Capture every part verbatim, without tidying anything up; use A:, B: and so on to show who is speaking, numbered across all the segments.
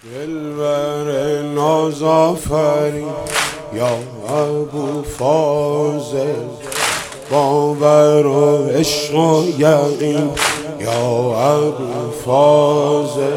A: دلبر ناز آفرین یا ابو فاضل، باور و عشق و یقین یا ابو فاضل.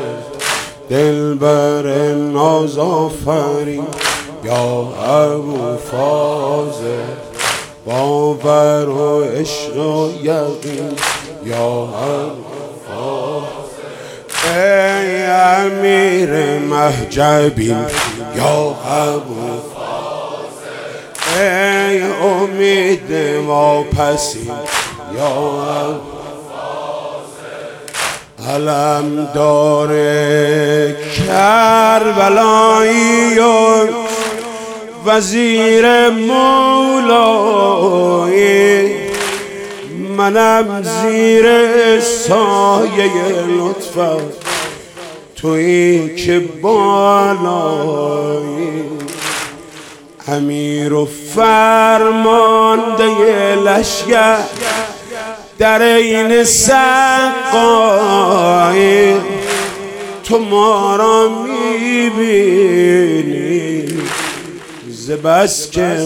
A: دلبر ناز آفرین یا ابو فاضل، باور و عشق و یقین یا ابو فاضل. ای امیر مهجبین یا ابو فاضل، ای امید واپسین یا ابو فاضل. علمدار کربلایی و وزیر مولایی، منم زیر سایه لطفت تویی که بالایی. امیر و فرمانده لشگر در این سقایی، تو ما را میبینی ز بس که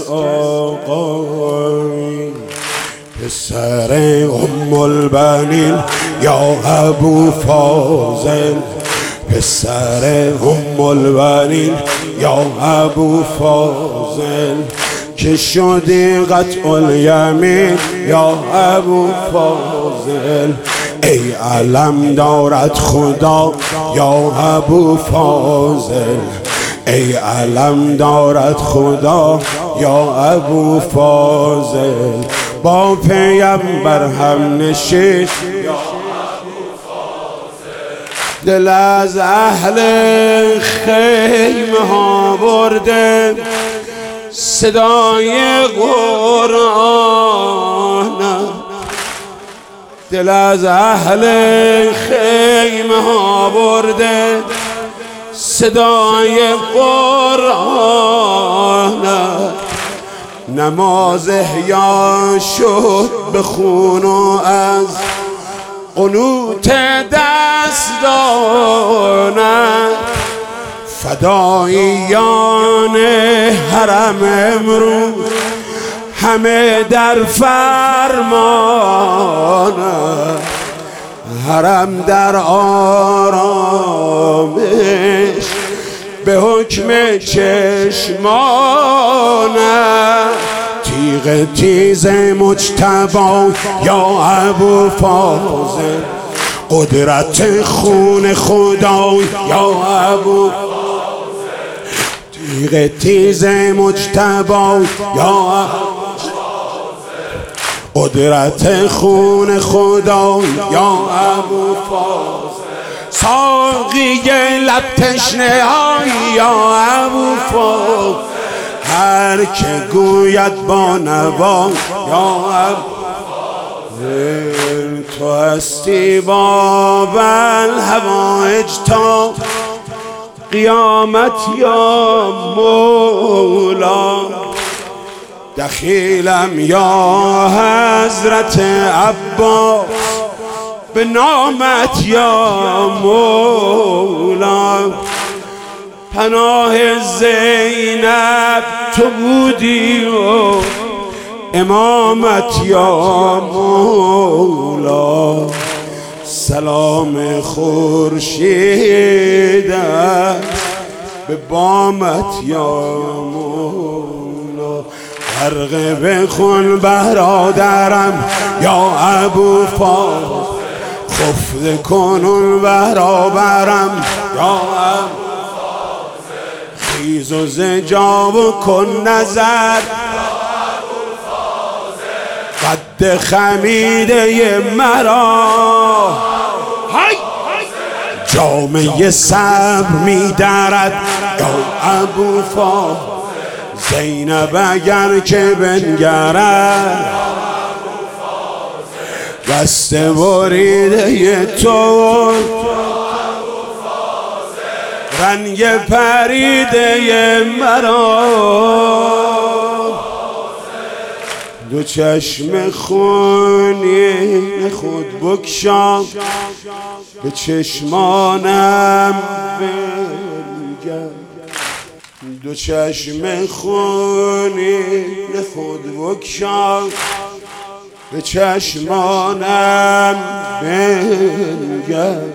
A: آقایی. پسر ام البنین یا ابو فاضل، پسر ام البنین یا ابو فاضل، که شدی قطع الیمین یا ابو فاضل. ای علم دارد خدا یا ابو فاضل، ای علم دارد خدا یا ابو فاضل. با پیامبر هم نشین یا ابو فاضل. دل از اهل خیمه ها برده صدای قرآن، دل از اهل خیمه ها برده صدای قرآن. نماز احیا شد به خون و از قنوت دستانه، فداییان حرم امروز همه در فرمان، حرم در آرامش به حکم چشمانه. تیغ تیز مجتبی یا ابو فاضل، قدرت خون خدا یا ابو فاضل. تیغ تیز مجتبی یا ابو فاضل، قدرت خون خدا یا ابو فاضل. ساقی لب تشنه یا ابو فاضل، هر که گوید با نوا یا ابو فاضل. تو هستی باب الحوائج تا قیامت یا مولا. دخیلم یا حضرت عباس به نامت یا مولا. پناه زینب تو بودی و امامت یا مولا. سلام خورشید به بامت یا مولا. غرقه بخون برادرم یا ابو فاضل، خفته کنون برابرم یا ابو فاضل. خیز و زجا و کن نظر قد خمیده مرا. جامعه صبر می درد یا ابو فاضل، زینب اگر که بنگرد دست بریده تو رنگ پریده مرا. دو چشم خونین خود بکشام به چشمانم دو چشم خونی خود بکشا به چشمانم بنگر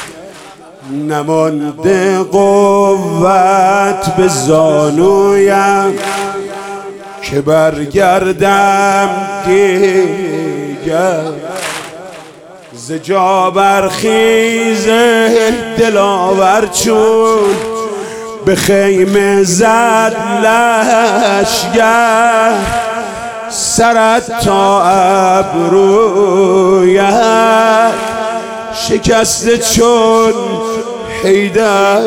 A: نمانده قوت به زانویم که برگردم دیگر ز جا برخیز دلاور چون به خیمه زد لشگر سرت تا ابرویت شکسته چون حیدر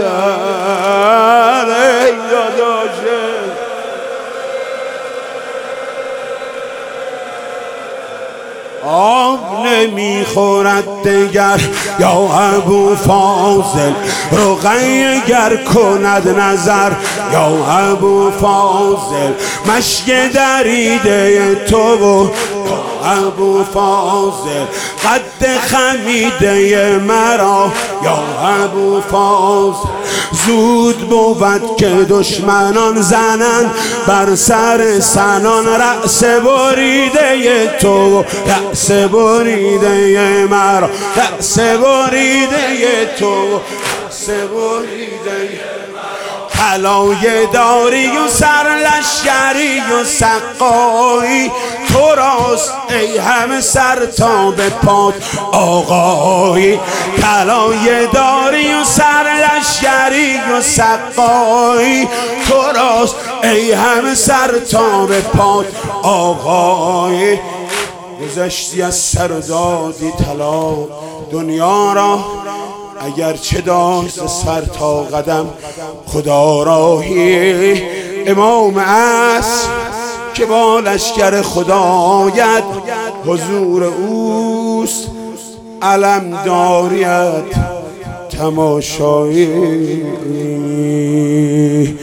A: ای داداشه آب نمیخورد دگر یا ابو فاضل رقیه گر کند نظر یا ابو فاضل مشک دریده تو و ابو فاضل قد خمیده مرا یا ابو فاضل زود بود که دشمنان زنن بر سر سنان رأس بریده تو رأس بریده مرا رأس بریده تو رأس بریده طلایه داری و سرلشگری و سقایی تو راست ای همه سر تا به پات آقایی طلایه داری و سرلشگری و سقایی تو راست ای همه سر تا به پات آقایی گذشتی از سر و دادی طلا دنیا را اگر چه داشت سر تا قدم خدا راهی امام عصر که با لشکر خدایت حضور اوست علم داریت تماشایی